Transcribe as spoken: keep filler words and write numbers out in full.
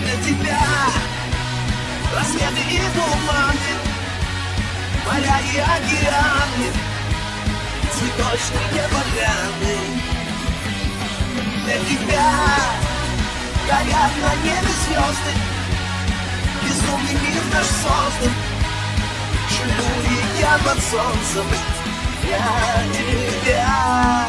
для тебя рассветы и туманы, моря и океаны, цветочные поляны. Для тебя горят на небе звезды, безумный мир наш создан. Живу и я под солнцем для тебя.